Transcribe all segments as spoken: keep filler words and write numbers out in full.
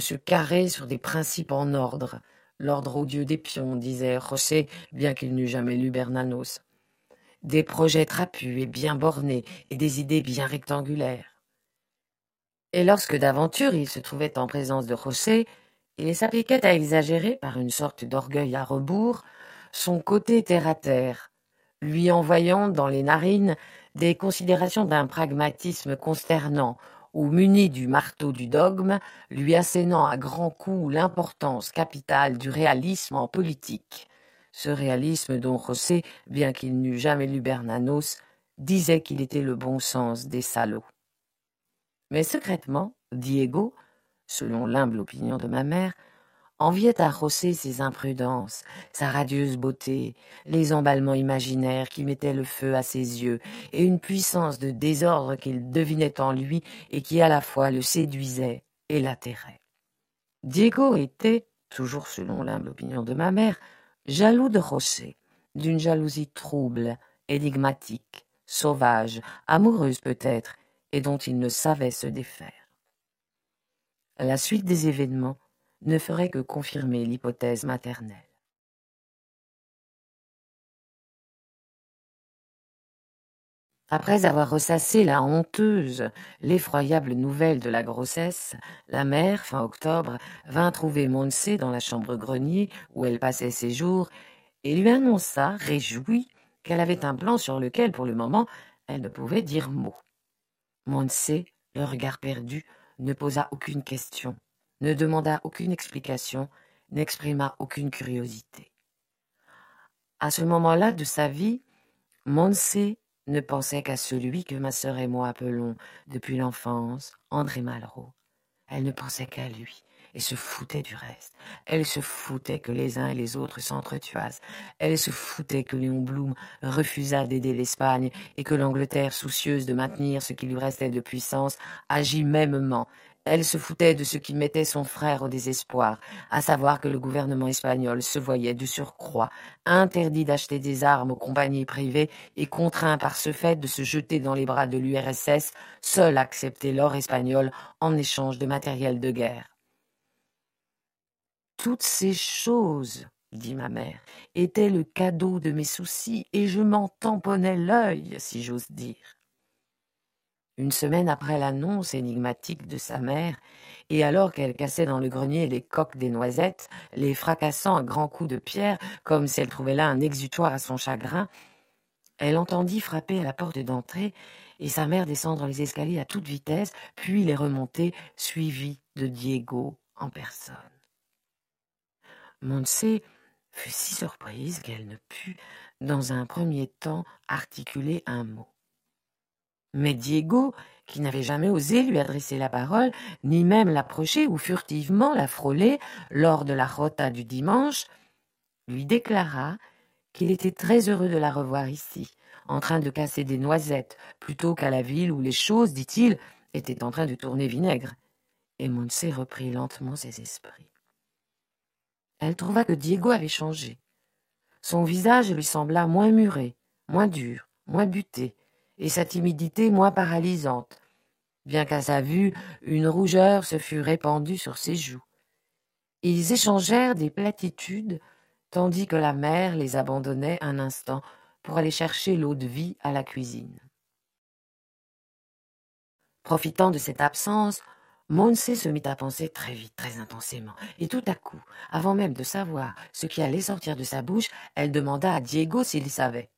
se carrer sur des principes en ordre. L'ordre odieux des pions, disait José, bien qu'il n'eût jamais lu Bernanos. Des projets trapus et bien bornés, et des idées bien rectangulaires. Et lorsque d'aventure il se trouvait en présence de José, il s'appliquait à exagérer, par une sorte d'orgueil à rebours, son côté terre-à-terre, lui envoyant dans les narines des considérations d'un pragmatisme consternant, ou muni du marteau du dogme, lui assénant à grands coups l'importance capitale du réalisme en politique. Ce réalisme dont José, bien qu'il n'eût jamais lu Bernanos, disait qu'il était le bon sens des salauds. Mais secrètement, Diego, selon l'humble opinion de ma mère, enviait à José ses imprudences, sa radieuse beauté, les emballements imaginaires qui mettaient le feu à ses yeux, et une puissance de désordre qu'il devinait en lui et qui à la fois le séduisait et l'atterrait. Diego était, toujours selon l'humble opinion de ma mère, jaloux de José, d'une jalousie trouble, énigmatique, sauvage, amoureuse peut-être, et dont il ne savait se défaire. La suite des événements ne ferait que confirmer l'hypothèse maternelle. Après avoir ressassé la honteuse, l'effroyable nouvelle de la grossesse, la mère, fin octobre, vint trouver Montse dans la chambre-grenier où elle passait ses jours et lui annonça, réjouie, qu'elle avait un plan sur lequel, pour le moment, elle ne pouvait dire mot. Montse, le regard perdu, ne posa aucune question, ne demanda aucune explication, n'exprima aucune curiosité. À ce moment-là de sa vie, Montse ne pensait qu'à celui que ma sœur et moi appelons, depuis l'enfance, André Malraux. Elle ne pensait qu'à lui, et se foutait du reste. Elle se foutait que les uns et les autres s'entretuassent. Elle se foutait que Léon Blum refusât d'aider l'Espagne, et que l'Angleterre, soucieuse de maintenir ce qui lui restait de puissance, agit mêmement. Elle se foutait de ce qui mettait son frère au désespoir, à savoir que le gouvernement espagnol se voyait de surcroît interdit d'acheter des armes aux compagnies privées et contraint par ce fait de se jeter dans les bras de l'U R S S, seul accepter l'or espagnol en échange de matériel de guerre. Toutes ces choses, dit ma mère, étaient le cadeau de mes soucis, et je m'en tamponnais l'œil, si j'ose dire. Une semaine après l'annonce énigmatique de sa mère, et alors qu'elle cassait dans le grenier les coques des noisettes, les fracassant à grands coups de pierre, comme si elle trouvait là un exutoire à son chagrin, elle entendit frapper à la porte d'entrée et sa mère descendre les escaliers à toute vitesse, puis les remonter, suivie de Diego en personne. Montse fut si surprise qu'elle ne put, dans un premier temps, articuler un mot. Mais Diego, qui n'avait jamais osé lui adresser la parole, ni même l'approcher ou furtivement la frôler lors de la rota du dimanche, lui déclara qu'il était très heureux de la revoir ici, en train de casser des noisettes, plutôt qu'à la ville où les choses, dit-il, étaient en train de tourner vinaigre. Et Montse reprit lentement ses esprits. Elle trouva que Diego avait changé. Son visage lui sembla moins muré, moins dur, moins buté, et sa timidité moins paralysante, bien qu'à sa vue, une rougeur se fût répandue sur ses joues. Ils échangèrent des platitudes, tandis que la mère les abandonnait un instant pour aller chercher l'eau de vie à la cuisine. Profitant de cette absence, Montse se mit à penser très vite, très intensément, et tout à coup, avant même de savoir ce qui allait sortir de sa bouche, elle demanda à Diego s'il savait.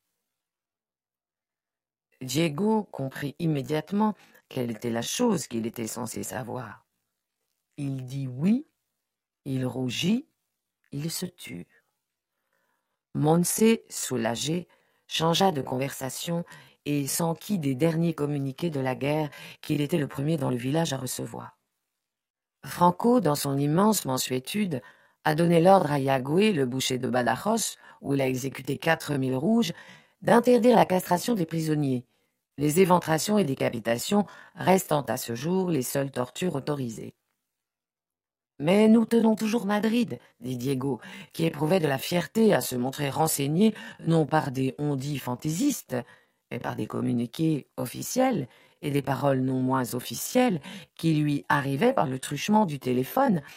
Diego comprit immédiatement quelle était la chose qu'il était censé savoir. Il dit oui, il rougit, il se tut. Montse, soulagée, changea de conversation et s'enquit des derniers communiqués de la guerre qu'il était le premier dans le village à recevoir. Franco, dans son immense mansuétude, a donné l'ordre à Yagüe, le boucher de Badajoz, où il a exécuté quatre mille rouges, d'interdire la castration des prisonniers, les éventrations et décapitations restant à ce jour les seules tortures autorisées. « Mais nous tenons toujours Madrid, dit Diego, qui éprouvait de la fierté à se montrer renseigné non par des on-dit fantaisistes, mais par des communiqués officiels et des paroles non moins officielles qui lui arrivaient par le truchement du téléphone